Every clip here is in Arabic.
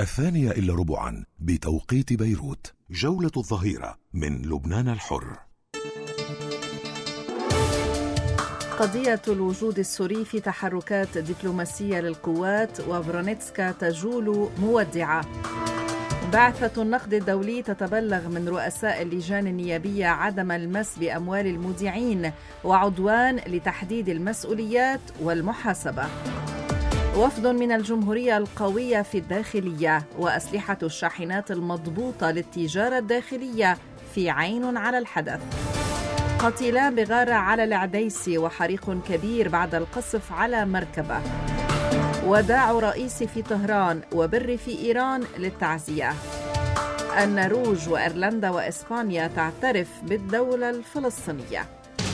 2:15 بتوقيت بيروت. جولة الظهيرة من لبنان الحر. قضية الوجود السوري في تحركات دبلوماسية للقوات، وفرونيتسكا تجول مودعة. بعثة النقد الدولي تتبلغ من رؤساء اللجان النيابية عدم المس بأموال المودعين، وعدوان لتحديد المسؤوليات والمحاسبة. وفد من الجمهورية القوية في الداخلية، وأسلحة الشاحنات المضبوطة للتجارة الداخلية في عين على الحدث. قتيلان بغارة على العديسي، وحريق كبير بعد القصف على مركبة. وداع رئيسي في طهران وبر في إيران للتعزية. النرويج وإيرلندا وإسبانيا تعترف بالدولة الفلسطينية.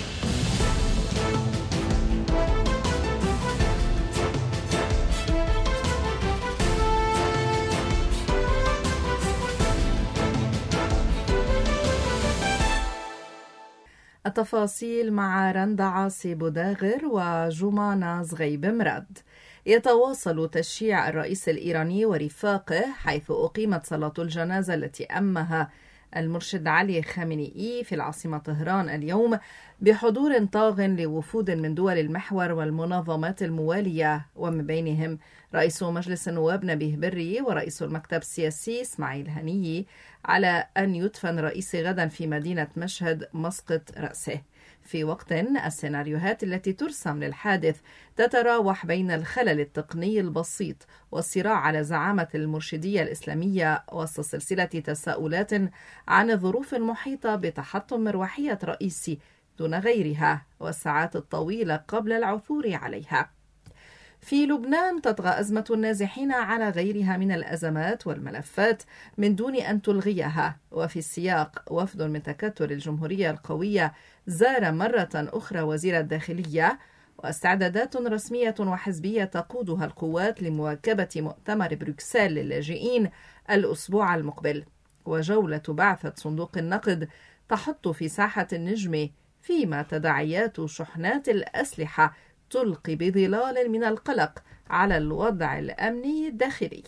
التفاصيل مع رندا عاصي بوداغر وجمانة زغيب مراد. يتواصل تشييع الرئيس الإيراني ورفاقه، حيث أقيمت صلاة الجنازة التي أمها المرشد علي خامنئي في العاصمة طهران اليوم بحضور طاغ لوفود من دول المحور والمنظمات الموالية، ومن بينهم رئيس مجلس النواب نبيه بري ورئيس المكتب السياسي إسماعيل هنية، على أن يدفن رئيس غدا في مدينة مشهد مسقط رأسه، في وقت السيناريوهات التي ترسم للحادث تتراوح بين الخلل التقني البسيط والصراع على زعامة المرشدية الإسلامية، وسط سلسلة تساؤلات عن الظروف المحيطة بتحطم مروحية رئيسي دون غيرها والساعات الطويلة قبل العثور عليها. في لبنان تطغى أزمة النازحين على غيرها من الأزمات والملفات من دون أن تلغيها، وفي السياق وفد من تكتل الجمهورية القوية زار مرة أخرى وزير الداخلية، واستعدادات رسمية وحزبية تقودها القوات لمواكبة مؤتمر بروكسل للاجئين الأسبوع المقبل، وجولة بعثة صندوق النقد تحط في ساحة النجم، فيما تداعيات شحنات الأسلحة تلقي بظلال من القلق على الوضع الأمني الداخلي.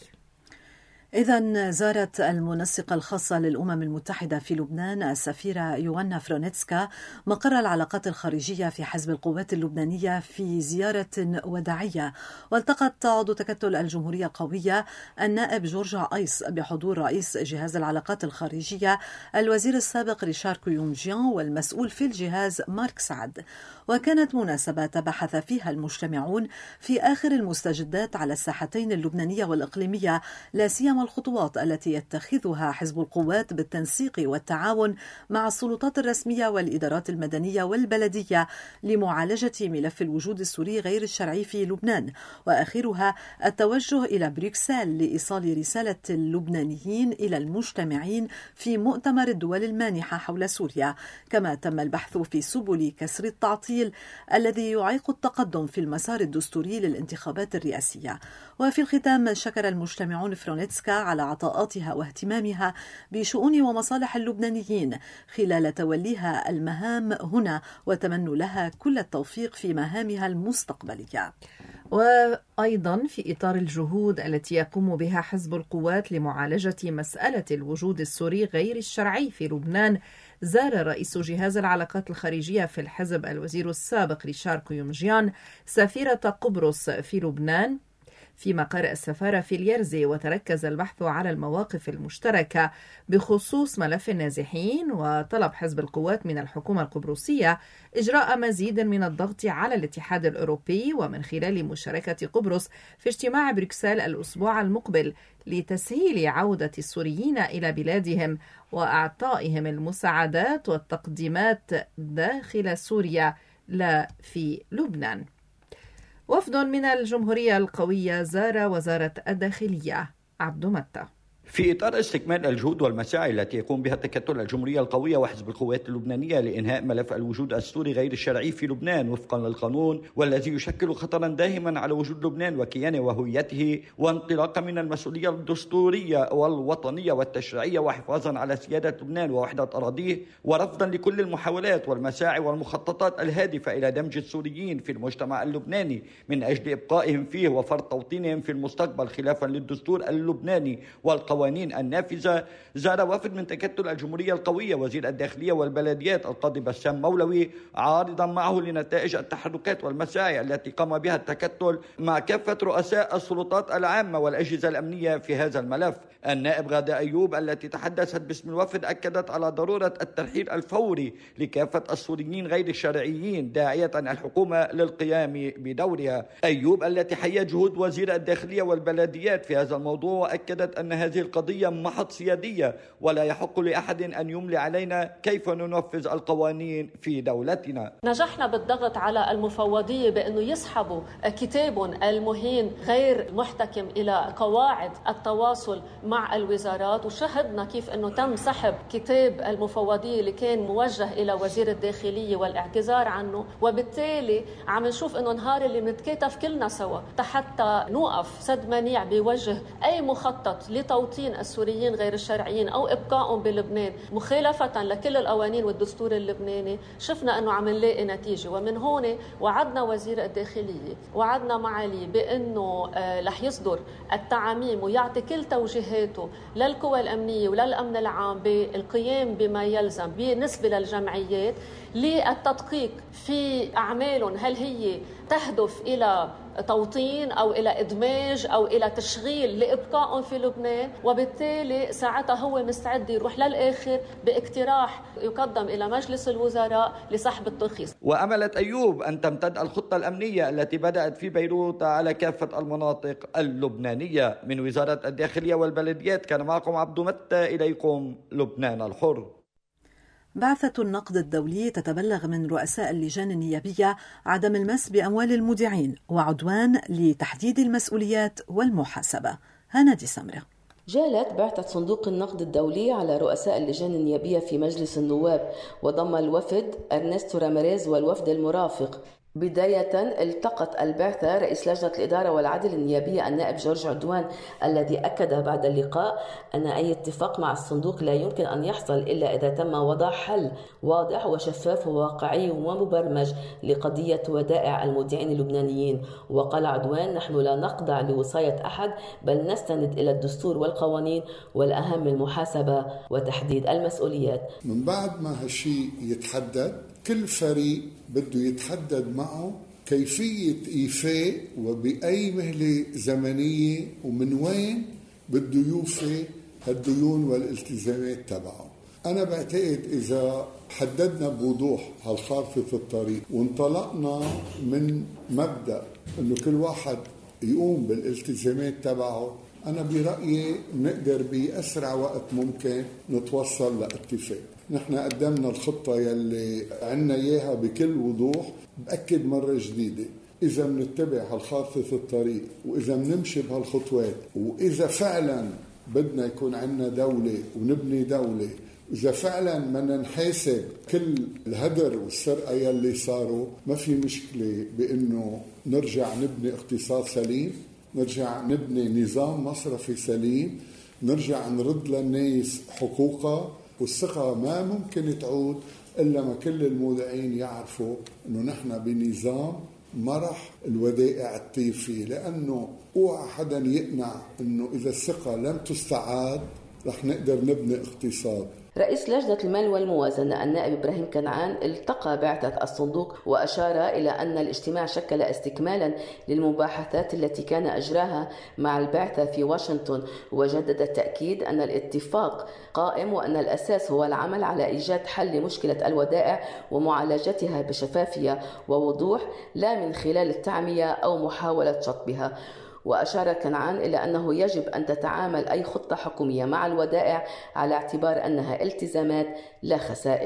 إذن زارت المنسقة الخاصة للأمم المتحدة في لبنان السفيرة يوانا فرونيتسكا مقر العلاقات الخارجية في حزب القوات اللبنانية في زيارة وداعية، والتقت عضو تكتل الجمهورية القوية النائب جورج أيس بحضور رئيس جهاز العلاقات الخارجية الوزير السابق ريشار كيونجيان والمسؤول في الجهاز مارك سعد. وكانت مناسبة تبحث فيها المجتمعون في آخر المستجدات على الساحتين اللبنانية والإقليمية، لا سيما الخطوات التي يتخذها حزب القوات بالتنسيق والتعاون مع السلطات الرسمية والإدارات المدنية والبلدية لمعالجة ملف الوجود السوري غير الشرعي في لبنان، وآخرها التوجه إلى بروكسل لإيصال رسالة اللبنانيين إلى المجتمعين في مؤتمر الدول المانحة حول سوريا. كما تم البحث في سبل كسر التعطيل الذي يعيق التقدم في المسار الدستوري للانتخابات الرئاسية. وفي الختام شكر المجتمعون فرونيتسكا على عطاءاتها واهتمامها بشؤون ومصالح اللبنانيين خلال توليها المهام هنا، وتمنوا لها كل التوفيق في مهامها المستقبلية. وأيضا في إطار الجهود التي يقوم بها حزب القوات لمعالجة مسألة الوجود السوري غير الشرعي في لبنان، زار رئيس جهاز العلاقات الخارجية في الحزب الوزير السابق ريشار كيونجيان سفيرة قبرص في لبنان في مقر السفارة في اليرزي، وتركز البحث على المواقف المشتركة بخصوص ملف النازحين، وطلب حزب القوات من الحكومة القبرصية إجراء مزيد من الضغط على الاتحاد الأوروبي ومن خلال مشاركة قبرص في اجتماع بروكسل الأسبوع المقبل لتسهيل عودة السوريين إلى بلادهم وأعطائهم المساعدات والتقديمات داخل سوريا لا في لبنان. وفد من الجمهورية القوية زار وزارة الداخلية. عبد متى. في إطار استكمال الجهود والمساعي التي يقوم بها تكتل الجمهورية القوية وحزب القوات اللبنانية لإنهاء ملف الوجود السوري غير الشرعي في لبنان وفقا للقانون، والذي يشكل خطرا داهما على وجود لبنان وكيانه وهويته، وانطلاقا من المسؤولية الدستورية والوطنية والتشريعية وحفاظا على سيادة لبنان ووحدة أراضيه، ورفضا لكل المحاولات والمساعي والمخططات الهادفة إلى دمج السوريين في المجتمع اللبناني من أجل إبقائهم فيه وفرض توطينهم في المستقبل خلافا للدستور اللبناني والقوانين النافذة. زار وفد من تكتل الجمهورية القوية وزير الداخلية والبلديات القاضي بسام مولوي، عارضا معه لنتائج التحركات والمساعي التي قام بها التكتل مع كافة رؤساء السلطات العامة والأجهزة الأمنية في هذا الملف. النائب غادة أيوب التي تحدثت باسم الوفد أكدت على ضرورة الترحيل الفوري لكافة السوريين غير الشرعيين، داعية الحكومة للقيام بدورها. أيوب التي حيت جهود وزير الداخلية والبلديات في هذا الموضوع، وأكدت أن هذه القضية محض سيادية ولا يحق لأحد أن يملي علينا كيف ننفذ القوانين في دولتنا. نجحنا بالضغط على المفوضية بأنه يسحبوا كتابهم المهين غير محتكم إلى قواعد التواصل مع الوزارات، وشهدنا كيف أنه تم سحب كتاب المفوضية اللي كان موجه إلى وزير الداخلية والاعتذار عنه، وبالتالي عم نشوف أنه نهار اللي بنتكاتف كلنا سوا حتى نوقف سد منيع بيوجه أي مخطط لتوطين السوريين غير الشرعيين أو إبقائهم بلبنان مخالفة لكل القوانين والدستور اللبناني. شفنا أنه عم نلاقي نتيجة، ومن هون وعدنا وزير الداخلية وعدنا معالي بأنه رح يصدر التعميم ويعطي كل توجيهاته للقوى الأمنية وللأمن العام بالقيام بما يلزم بالنسبة للجمعيات للتدقيق في أعمالهم، هل هي تهدف إلى توطين أو إلى إدماج أو إلى تشغيل لإبقائهم في لبنان، وبالتالي ساعتها هو مستعد يروح للآخر باقتراح يقدم إلى مجلس الوزراء لسحب الترخيص. وأملت أيوب أن تمتد الخطة الأمنية التي بدأت في بيروت على كافة المناطق اللبنانية. من وزارة الداخلية والبلديات كان معكم عبد متى، إليكم لبنان الحر. بعثة النقد الدولي تتبلغ من رؤساء اللجان النيابية عدم المس بأموال المودعين وعدوان لتحديد المسؤوليات والمحاسبة. هنادي سمرة. جالت بعثة صندوق النقد الدولي على رؤساء اللجان النيابية في مجلس النواب، وضم الوفد أرنستو راميريز والوفد المرافق. بداية التقت البعثة رئيس لجنة الإدارة والعدل النيابية النائب جورج عدوان، الذي أكد بعد اللقاء أن أي اتفاق مع الصندوق لا يمكن أن يحصل إلا إذا تم وضع حل واضح وشفاف وواقعي ومبرمج لقضية ودائع المودعين اللبنانيين. وقال عدوان: نحن لا نخضع لوصاية أحد، بل نستند إلى الدستور والقوانين، والأهم المحاسبة وتحديد المسؤوليات. من بعد ما هالشيء يتحدد، كل فريق بده يتحدد معه كيفية إيفاء وبأي مهلة زمنية ومن وين بده يوفي هالديون والالتزامات تبعه. أنا بعتقد إذا حددنا بوضوح هالخارطة الطريق وانطلقنا من مبدأ إنه كل واحد يقوم بالالتزامات تبعه، أنا برأيي نقدر بأسرع وقت ممكن نتوصل لاتفاق. نحن قدمنا الخطة يلي عنا إياها بكل وضوح. بأكد مرة جديدة، إذا بنتبع هالخارطة الطريق وإذا بنمشي بهالخطوات وإذا فعلا بدنا يكون عنا دولة ونبني دولة، إذا فعلا بدنا نحاسب كل الهدر والسرقة يلي صاروا، ما في مشكلة بأنه نرجع نبني اقتصاد سليم، نرجع نبني نظام مصرفي سليم، نرجع نرد للناس حقوقها. والثقة ما ممكن تعود إلا ما كل المودعين يعرفوا أنه نحن بنظام مرح الودائع تطير فيه، لأنه اوعى حدا يقنع أنه إذا الثقة لم تستعاد رح نقدر نبني اقتصاد. رئيس لجنة المال والموازنة النائب إبراهيم كنعان التقى بعثة الصندوق وأشار إلى أن الاجتماع شكل استكمالا للمباحثات التي كان أجراها مع البعثة في واشنطن، وجدد التأكيد أن الاتفاق قائم وأن الأساس هو العمل على إيجاد حل لمشكلة الودائع ومعالجتها بشفافية ووضوح، لا من خلال التعمية أو محاولة شطبها. وأشار كنعان إلى أنه يجب أن تتعامل أي خطة حكومية مع الودائع على اعتبار أنها التزامات لا خسائر.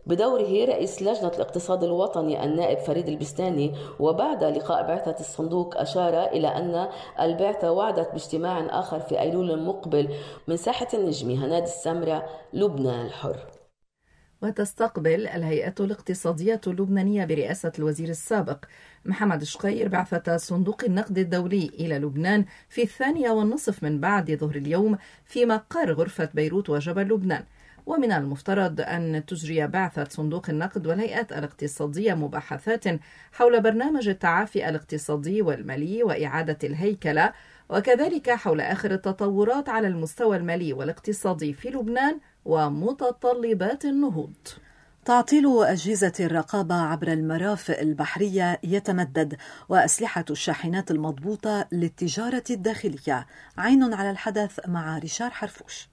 بدوره رئيس لجنة الاقتصاد الوطني النائب فريد البستاني وبعد لقاء بعثة الصندوق أشار إلى أن البعثة وعدت باجتماع آخر في أيلول المقبل من ساحة النجمة هنادي السمرة لبنان الحر. وتستقبل الهيئة الاقتصادية اللبنانية برئاسة الوزير السابق محمد شقير بعثة صندوق النقد الدولي إلى لبنان في 2:30 من بعد ظهر اليوم في مقر غرفة بيروت وجبل لبنان. ومن المفترض أن تجري بعثة صندوق النقد والهيئة الاقتصادية مباحثات حول برنامج التعافي الاقتصادي والمالي وإعادة الهيكلة، وكذلك حول آخر التطورات على المستوى المالي والاقتصادي في لبنان ومتطلبات النهوض. تعطيل أجهزة الرقابة عبر المرافق البحرية يتمدد، وأسلحة الشاحنات المضبوطة للتجارة الداخلية. عين على الحدث مع ريشار حرفوش.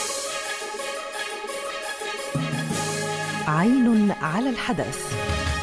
عين على الحدث.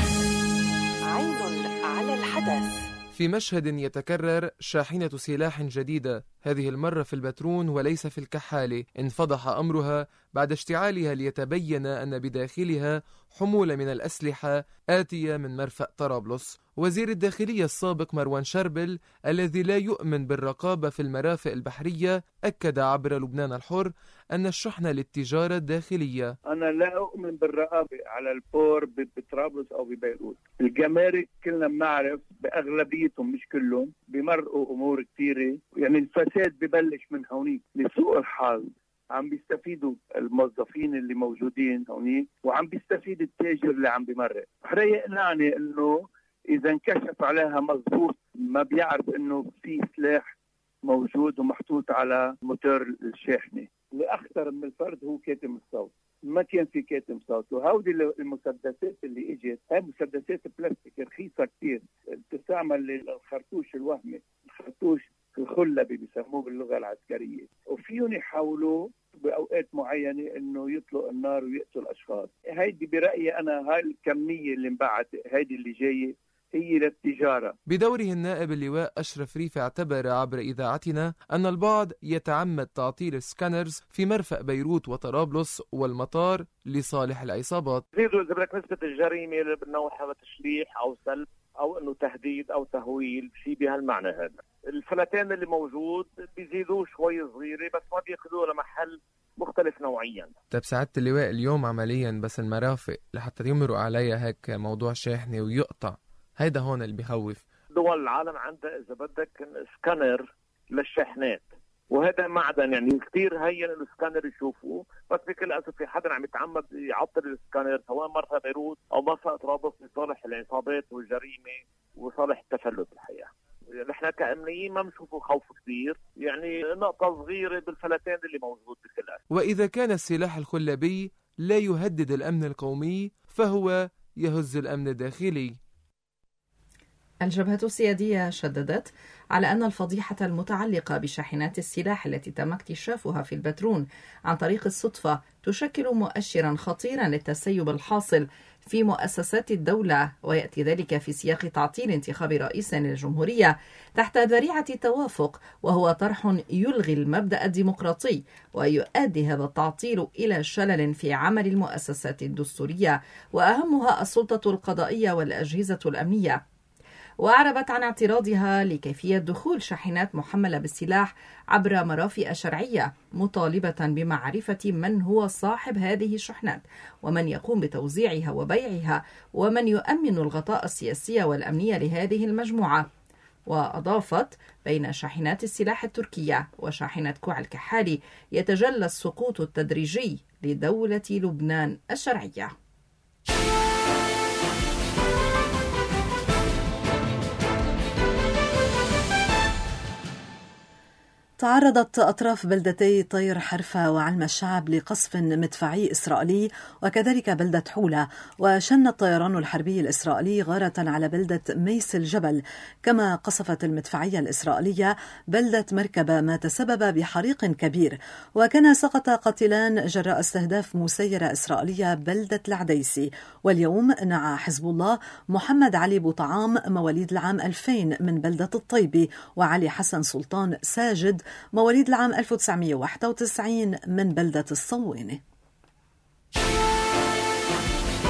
عين على الحدث. في مشهد يتكرر شاحنة سلاح جديدة، هذه المرة في البترون وليس في الكحالة، انفضح أمرها بعد اشتعالها ليتبين أن بداخلها حمولة من الأسلحة آتية من مرفأ طرابلس. وزير الداخلية السابق مروان شربل الذي لا يؤمن بالرقابة في المرافق البحرية أكد عبر لبنان الحر أن الشحنة للتجارة الداخلية. أنا لا أؤمن بالرقابة على البور بطرابلس أو ببيروت. الجمارك كلنا بنعرف بأغلبيتهم مش كلهم بمرقوا أمور كثيرة، يعني الفساد ببلش من هونيك. لسوء الحظ عم بيستفيدوا الموظفين اللي موجودين هونيك، وعم بيستفيد التاجر اللي عم بيمرق. رح يقنعني إنه إذا انكشف عليها مضبوط ما بيعرف إنه في سلاح موجود ومحطوط على موتور الشاحنة. اللي أخطر من الفرد هو كاتم الصوت، ما كان في كاتم صوت. وهودي المسدسات اللي اجت هاي مسدسات بلاستيك رخيصة كتير، تستعمل للخرطوش الوهمي، الخرطوش الخلبي بيسموه باللغة العسكرية، وفيهم يحاولوا بأوقات معينة إنه يطلق النار ويقتل أشخاص. هيدي برأيي أنا هاي الكمية اللي انبعت هيدي اللي جاية هي للتجارة. بدوره النائب اللواء أشرف ريفي اعتبر عبر إذاعتنا أن البعض يتعمد تعطيل السكانرز في مرفأ بيروت وطرابلس والمطار لصالح العصابات. زيدوا إذا بدك نسبة الجريمة بالنوع تشليح أو سلب أو إنه تهديد أو تهويل، شيء بهالمعنى هذا. الفلتان اللي موجود بيزيدوه شوي صغيرة بس ما بياخذوه لمحل مختلف نوعيا. طيب سعادة اللواء، اليوم عمليا بس المرافق لحتى يمروا عليها هيك موضوع شاحنة ويقطع، هيدا هون اللي بيخوف. دول العالم عندها إذا بدك سكانر للشاحنات، وهذا معدن يعني كثير هين السكانر يشوفوه، بس بكل أسف في حدا عم يتعمد يعطل السكانر سواء مرفأ بيروت أو مرفأ طرابلس لصالح العصابات والجريمة وصالح التفلت. الحقيقة نحن كأمنيين ما بنشوفوا خوف كثير، يعني نقطة صغيرة بالفلتان اللي موجود بكل أسف. وإذا كان السلاح الخلبي لا يهدد الأمن القومي فهو يهز الأمن الداخلي. الجبهة السيادية شددت على أن الفضيحة المتعلقة بشاحنات السلاح التي تم اكتشافها في البترون عن طريق الصدفة تشكل مؤشرا خطيرا للتسيب الحاصل في مؤسسات الدولة، ويأتي ذلك في سياق تعطيل انتخاب رئيس للجمهورية تحت ذريعة التوافق، وهو طرح يلغي المبدأ الديمقراطي، ويؤدي هذا التعطيل إلى شلل في عمل المؤسسات الدستورية وأهمها السلطة القضائية والأجهزة الأمنية. وأعربت عن اعتراضها لكيفية دخول شاحنات محملة بالسلاح عبر مرافئ شرعية، مطالبة بمعرفة من هو صاحب هذه الشحنات ومن يقوم بتوزيعها وبيعها ومن يؤمن الغطاء السياسي والأمنية لهذه المجموعة. وأضافت: بين شاحنات السلاح التركية وشاحنة كوع الكحالي يتجلى السقوط التدريجي لدولة لبنان الشرعية. تعرضت أطراف بلدتي طير حرفة وعلم الشعب لقصف مدفعي إسرائيلي وكذلك بلدة حولة، وشن الطيران الحربي الإسرائيلي غارة على بلدة ميس الجبل، كما قصفت المدفعية الإسرائيلية بلدة مركبة ما تسبب بحريق كبير، وكان سقط قتيلان جراء استهداف مسيرة إسرائيلية بلدة العديسي. واليوم نعى حزب الله محمد علي بوطعام مواليد العام 2000 من بلدة الطيبي، وعلي حسن سلطان ساجد مواليد العام 1991 من بلدة الصوينة.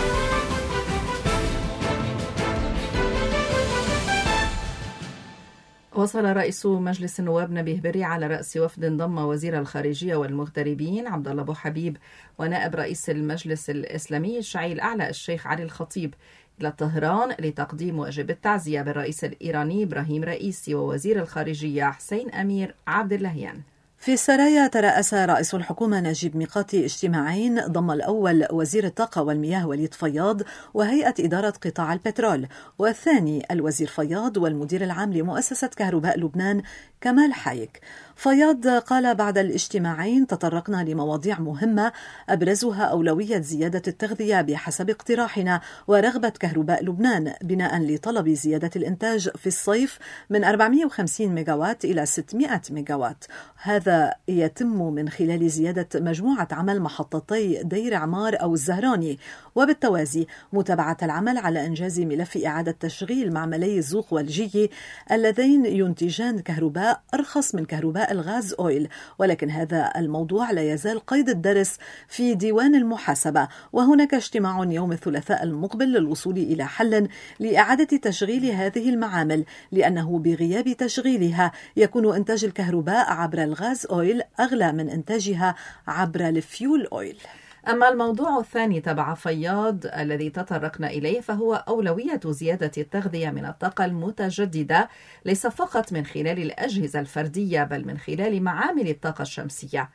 وصل رئيس مجلس النواب نبيه بري على رأس وفد ضم وزير الخارجية والمغتربين عبد الله أبو حبيب ونائب رئيس المجلس الإسلامي الشيعي الأعلى الشيخ علي الخطيب إلى طهران لتقديم واجب التعزية بالرئيس الإيراني إبراهيم رئيسي ووزير الخارجية حسين أمير عبد اللهيان. في سرايا ترأس رئيس الحكومة نجيب ميقاتي اجتماعين ضم الأول وزير الطاقة والمياه وليد فياض وهيئة إدارة قطاع البترول، والثاني الوزير فياض والمدير العام لمؤسسة كهرباء لبنان كمال حايك. فياض قال بعد الاجتماعين تطرقنا لمواضيع مهمة أبرزها أولوية زيادة التغذية بحسب اقتراحنا ورغبة كهرباء لبنان بناء لطلب زيادة الإنتاج في الصيف من 450 ميجاوات إلى 600 ميجاوات. هذا يتم من خلال زيادة مجموعة عمل محطتي دير عمار أو الزهراني، وبالتوازي متابعة العمل على إنجاز ملف إعادة تشغيل معملي الزوق والجي اللذين ينتجان كهرباء أرخص من كهرباء الغاز أويل، ولكن هذا الموضوع لا يزال قيد الدرس في ديوان المحاسبة. وهناك اجتماع يوم الثلاثاء المقبل للوصول إلى حل لإعادة تشغيل هذه المعامل، لأنه بغياب تشغيلها يكون إنتاج الكهرباء عبر الغاز أويل أغلى من إنتاجها عبر الفيول أويل. أما الموضوع الثاني تبع فياض الذي تطرقنا إليه فهو أولوية زيادة التغذية من الطاقة المتجددة، ليس فقط من خلال الأجهزة الفردية بل من خلال معامل الطاقة الشمسية.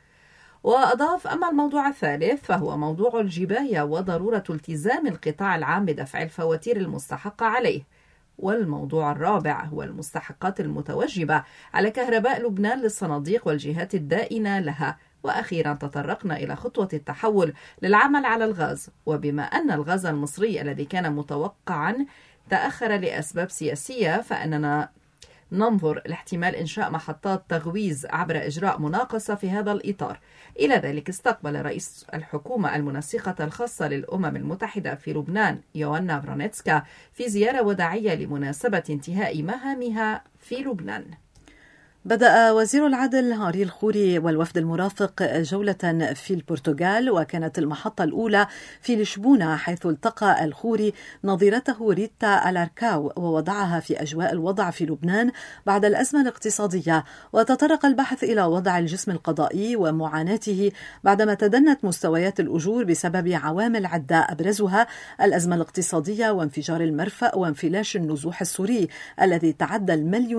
وأضاف: أما الموضوع الثالث فهو موضوع الجباية وضرورة التزام القطاع العام بدفع الفواتير المستحقة عليه. والموضوع الرابع هو المستحقات المتوجبة على كهرباء لبنان للصناديق والجهات الدائنة لها. وأخيرا تطرقنا إلى خطوة التحول للعمل على الغاز، وبما أن الغاز المصري الذي كان متوقعا تأخر لأسباب سياسية فإننا ننظر لاحتمال إنشاء محطات تغويز عبر إجراء مناقصة في هذا الإطار. إلى ذلك استقبل رئيس الحكومة المنسقة الخاصة للأمم المتحدة في لبنان يوهانا فرونيتسكا في زيارة وداعية لمناسبة انتهاء مهامها في لبنان. بدأ وزير العدل هاري الخوري والوفد المرافق جولة في البرتغال، وكانت المحطة الأولى في لشبونة حيث التقى الخوري نظيرته ريتا ألاركاو ووضعها في أجواء الوضع في لبنان بعد الأزمة الاقتصادية. وتطرق البحث إلى وضع الجسم القضائي ومعاناته بعدما تدنت مستويات الأجور بسبب عوامل عدة أبرزها الأزمة الاقتصادية وانفجار المرفأ وانفلاش النزوح السوري الذي تعدى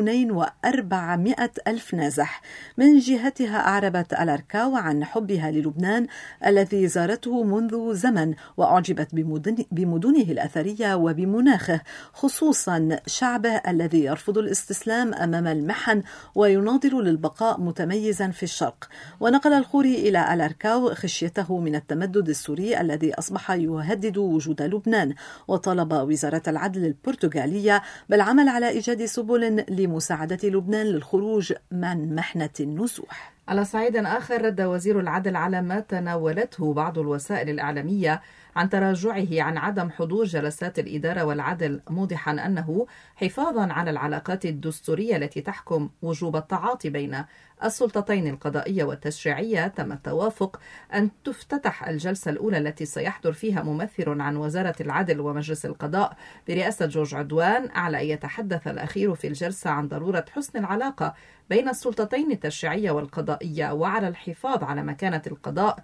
2,400,000 نازح. من جهتها أعربت ألاركاو عن حبها للبنان الذي زارته منذ زمن، وأعجبت بمدنه الأثرية وبمناخه، خصوصا شعبه الذي يرفض الاستسلام أمام المحن ويناضل للبقاء متميزا في الشرق. ونقل الخوري إلى ألاركاو خشيته من التمدد السوري الذي أصبح يهدد وجود لبنان، وطلب وزارة العدل البرتغالية بالعمل على إيجاد سبل لمساعدة لبنان للخروج من محنة النزوح. على صعيد آخر رد وزير العدل على ما تناولته بعض الوسائل الإعلامية عن تراجعه عن عدم حضور جلسات الإدارة والعدل، موضحا أنه حفاظا على العلاقات الدستورية التي تحكم وجوب التعاطي بين السلطتين القضائية والتشريعية، تم التوافق أن تفتتح الجلسة الأولى التي سيحضر فيها ممثل عن وزارة العدل ومجلس القضاء برئاسة جورج عدوان، على أن يتحدث الأخير في الجلسة عن ضرورة حسن العلاقة بين السلطتين التشريعية والقضائية، وعلى الحفاظ على مكانة القضاء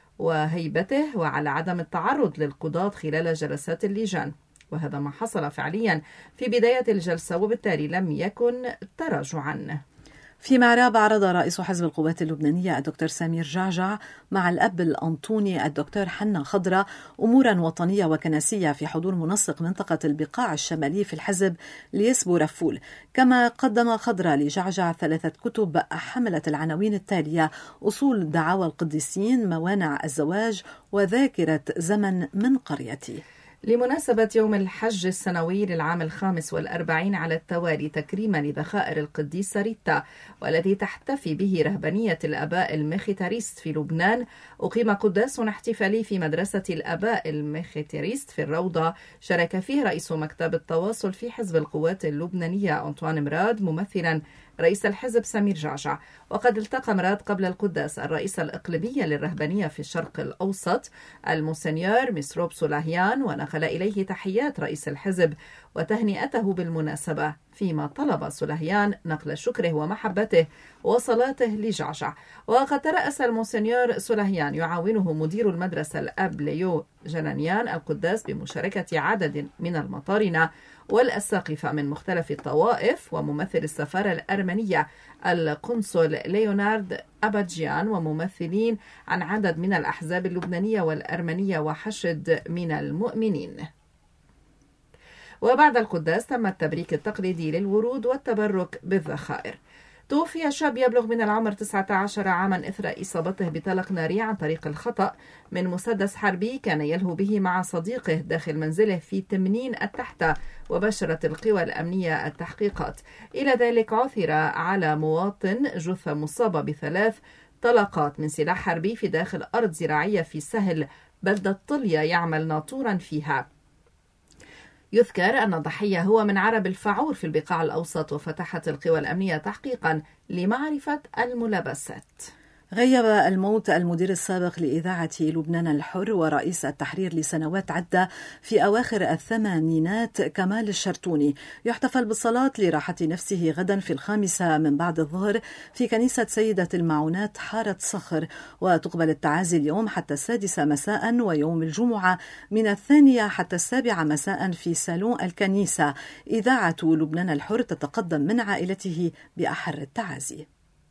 وهيبته، وعلى عدم التعرض للقضاة خلال جلسات اللجان. وهذا ما حصل فعليا في بداية الجلسة، وبالتالي لم يكن تراجعا. في معراب عرض رئيس حزب القوات اللبنانية الدكتور سمير جعجع مع الأب الأنطوني الدكتور حنا خضرة أمورا وطنية وكنسية في حضور منسق منطقة البقاع الشمالي في الحزب ليسبو رفول. كما قدم خضرة لجعجع 3 كتب حملت العناوين التالية: أصول دعاوى القديسين، موانع الزواج، وذاكرة زمن من قريتي. لمناسبة يوم الحج السنوي للعام 45 على التوالي، تكريما لذخائر القديسة ريتا والذي تحتفي به رهبانية الآباء الميخيتاريست في لبنان، أقيم قداس احتفالي في مدرسة الآباء الميخيتاريست في الروضة، شارك فيه رئيس مكتب التواصل في حزب القوات اللبنانية أنطوان مراد ممثلا رئيس الحزب سمير جعجع. وقد التقى مراد قبل القداس الرئيس الإقليمية للرهبانية في الشرق الأوسط المونسنيور مسروب سولاهيان، ونقل إليه تحيات رئيس الحزب وتهنئته بالمناسبة، فيما طلب سلهيان نقل شكره ومحبته وصلاته لجعجع. وقد ترأس المونسنيور سلهيان يعاونه مدير المدرسة الأب ليو جنانيان القداس بمشاركة عدد من المطارنة والأساقفة من مختلف الطوائف وممثل السفارة الأرمنية القنصل ليونارد أباجيان وممثلين عن عدد من الأحزاب اللبنانية والأرمنية وحشد من المؤمنين. وبعد القداس تم التبريك التقليدي للورود والتبرك بالذخائر. توفي شاب يبلغ من العمر 19 عاما إثر إصابته بطلق ناري عن طريق الخطأ من مسدس حربي كان يلهو به مع صديقه داخل منزله في تمنين التحتة، وبشرت القوى الأمنية التحقيقات. إلى ذلك عثر على مواطن جثة مصابة ب3 طلقات من سلاح حربي في داخل أرض زراعية في سهل بلدة طلية يعمل ناطورا فيها. يذكر أن الضحية هو من عرب الفاعور في البقاع الأوسط، وفتحت القوى الأمنية تحقيقا لمعرفة الملابسات. غيب الموت المدير السابق لإذاعة لبنان الحر ورئيس التحرير لسنوات عدة في أواخر الثمانينات كمال الشرتوني. يحتفل بالصلاة لراحة نفسه غدا في 5 من بعد الظهر في كنيسة سيدة المعونات حارة صخر، وتقبل التعازي اليوم حتى 6 مساء، ويوم الجمعة من 2 حتى 7 مساء في سالون الكنيسة. إذاعة لبنان الحر تتقدم من عائلته بأحر التعازي.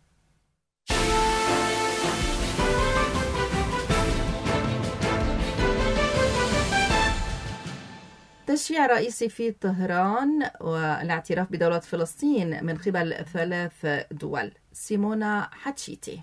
تشييع رئيسي في طهران والاعتراف بدولة فلسطين من قبل 3 دول. سيمونا حتشيتي.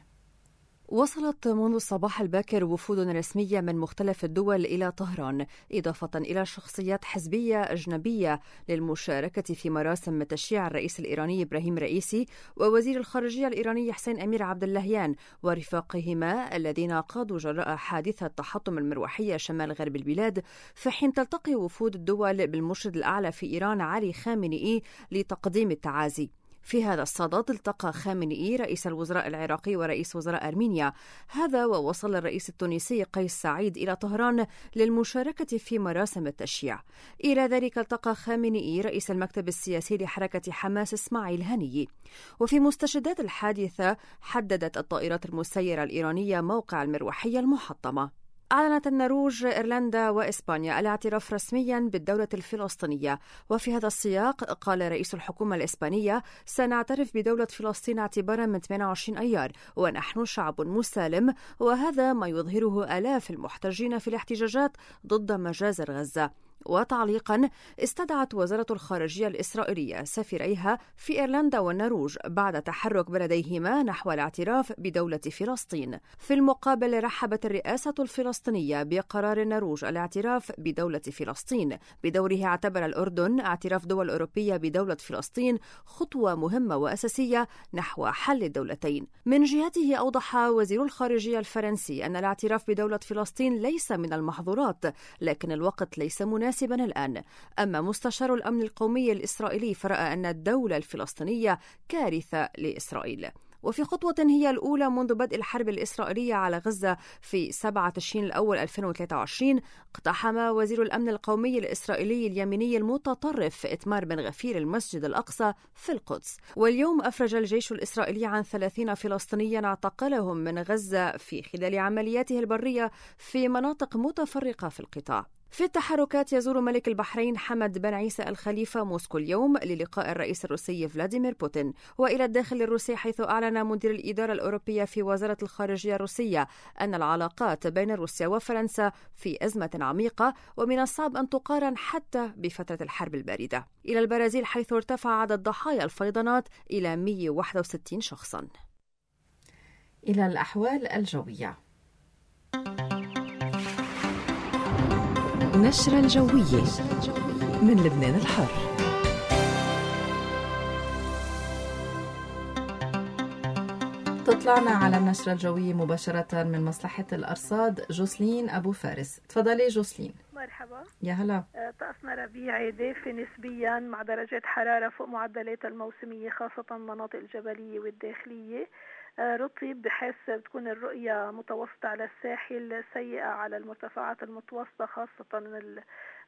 وصلت منذ الصباح الباكر وفود رسمية من مختلف الدول إلى طهران، إضافة إلى شخصيات حزبية أجنبية للمشاركة في مراسم تشييع الرئيس الإيراني إبراهيم رئيسي ووزير الخارجية الإيراني حسين أمير عبد اللهيان ورفاقهما الذين قادوا جراء حادثة تحطم المروحية شمال غرب البلاد، في حين تلتقي وفود الدول بالمرشد الأعلى في إيران علي خامنئي لتقديم التعازي. في هذا الصدد التقى خامنئي رئيس الوزراء العراقي ورئيس وزراء أرمينيا، هذا ووصل الرئيس التونسي قيس سعيد إلى طهران للمشاركة في مراسم التشييع. إلى ذلك التقى خامنئي رئيس المكتب السياسي لحركة حماس إسماعيل هنيي. وفي مستجدات الحادثة حددت الطائرات المسيرة الإيرانية موقع المروحية المحطمة. أعلنت النرويج، إيرلندا وإسبانيا الاعتراف رسميا بالدولة الفلسطينية، وفي هذا السياق قال رئيس الحكومة الإسبانية: سنعترف بدولة فلسطين اعتبارا من 28 أيار، ونحن شعب مسالم، وهذا ما يظهره آلاف المحتجين في الاحتجاجات ضد مجازر غزة. وتعليقا، استدعت وزارة الخارجية الإسرائيلية سفيريها في إيرلندا والنرويج بعد تحرك بلديهما نحو الاعتراف بدولة فلسطين. في المقابل، رحبت الرئاسة الفلسطينية بقرار النرويج الاعتراف بدولة فلسطين. بدوره اعتبر الأردن اعتراف دول أوروبية بدولة فلسطين خطوة مهمة وأساسية نحو حل الدولتين. من جهته، أوضح وزير الخارجية الفرنسي أن الاعتراف بدولة فلسطين ليس من المحظورات، لكن الوقت ليس مناسبا الآن. أما مستشار الأمن القومي الإسرائيلي فرأى أن الدولة الفلسطينية كارثة لإسرائيل. وفي خطوة هي الأولى منذ بدء الحرب الإسرائيلية على غزة في 7 تشرين الأول 2023، اقتحم وزير الأمن القومي الإسرائيلي اليميني المتطرف إتمار بن غفير المسجد الأقصى في القدس. واليوم أفرج الجيش الإسرائيلي عن 30 فلسطينيا اعتقلهم من غزة في خلال عملياته البرية في مناطق متفرقة في القطاع. في التحركات، يزور ملك البحرين حمد بن عيسى الخليفة موسكو اليوم للقاء الرئيس الروسي فلاديمير بوتين. وإلى الداخل الروسي، حيث أعلن مدير الإدارة الأوروبية في وزارة الخارجية الروسية أن العلاقات بين روسيا وفرنسا في أزمة عميقة، ومن الصعب أن تقارن حتى بفترة الحرب الباردة. إلى البرازيل، حيث ارتفع عدد ضحايا الفيضانات إلى 161 شخصا. إلى الأحوال الجوية. نشرة الجوية من لبنان الحر. تطلعنا على النشرة الجوية مباشرة من مصلحة الأرصاد جوسلين أبو فارس. تفضلي جوسلين. مرحبا. يا هلا. طقسنا ربيعي دافي نسبيا مع درجات حرارة فوق معدلات الموسمية، خاصة المناطق الجبلية والداخلية. رطب بحيث تكون الرؤية متوسطة على الساحل، سيئة على المرتفعات المتوسطة خاصة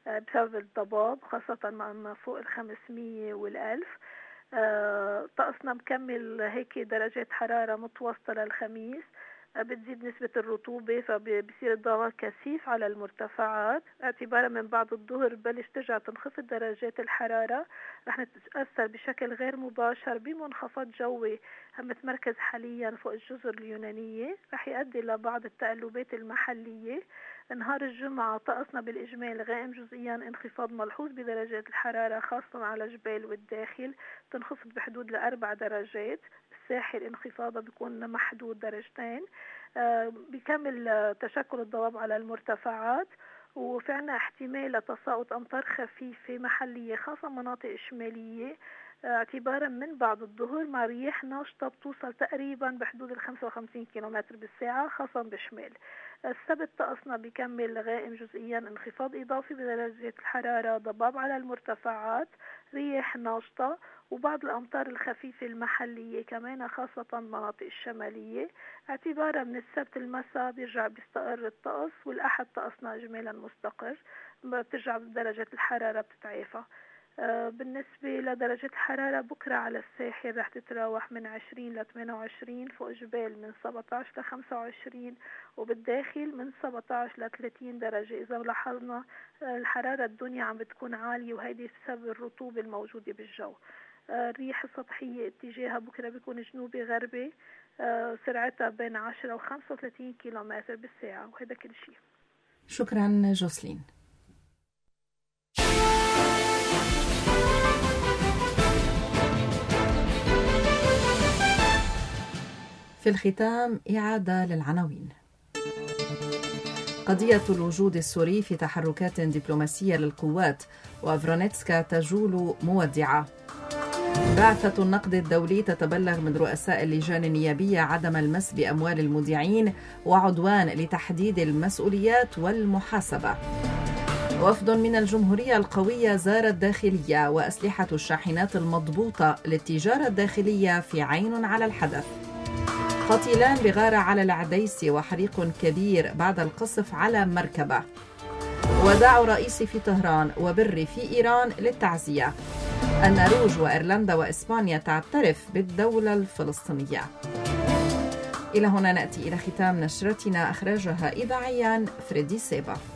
بسبب الضباب، خاصة مع فوق 500 وال1000. طقسنا مكمل هيك درجات حرارة متوسطة للخميس، بتزيد نسبة الرطوبة فبصير الضوء كثيف على المرتفعات. اعتبارا من بعد الظهر بلش ترجع تنخفض درجات الحرارة، رح نتأثر بشكل غير مباشر بمنخفض جوي متمركز حاليا فوق الجزر اليونانية، رح يؤدي لبعض التقلبات المحلية. نهار الجمعة طقسنا بالإجمال غائم جزئيا، انخفاض ملحوظ بدرجات الحرارة خاصة على الجبال والداخل، تنخفض بحدود ل4 درجات. الساحل انخفاضه بيكون محدود 2 درجة. بيكمل تشكل الضباب على المرتفعات، وفي عنا احتمال لتساقط أمطار خفيفة محلية خاصة مناطق الشمالية اعتبارا من بعد الظهر، مع رياح ناشطة بتوصل تقريبا بحدود 55 كيلومتر بالساعة خاصة بشمال. السبت طقسنا بيكمل غائم جزئيا، انخفاض إضافي بدرجات الحرارة، ضباب على المرتفعات، رياح ناشطة، وبعض الأمطار الخفيفة المحلية كمان خاصة المناطق الشمالية. اعتبارا من السبت المساء بيرجع بيستقر الطقس، والأحد طقسنا إجمالا مستقر، بترجع درجة الحرارة بتتعافى. بالنسبة لدرجة الحرارة بكرة على الساحل رح تتراوح من 20 ل 28، فوق جبال من 17 ل 25، وبالداخل من 17 ل 30 درجة. إذا لاحظنا الحرارة الدنيا عم بتكون عالية، وهيدي بسبب الرطوبة الموجودة بالجو. الريح السطحية اتجاهها بكرة بيكون جنوبي غربي، سرعتها بين 10 و 35 كيلومتر بالساعة. وهذا كل شيء. شكرا جوسلين. في الختام إعادة للعناوين. قضية الوجود السوري في تحركات دبلوماسية للقوات، وفرونيتسكا تجول مودعة. بعثة النقد الدولي تتبلغ من رؤساء اللجان النيابية عدم المس بأموال المودعين، وعدوان لتحديد المسؤوليات والمحاسبة. وفد من الجمهورية القوية زار الداخلية، وأسلحة الشاحنات المضبوطة للتجارة الداخلية في عين على الحدث. قتيلان بغارة على العديسي، وحريق كبير بعد القصف على مركبة. وداع رئيسي في طهران وبري في إيران للتعزية. النرويج وإيرلندا وإسبانيا تعترف بالدولة الفلسطينية. إلى هنا نأتي إلى ختام نشرتنا، أخرجها إذاعيا فريدي سيبا.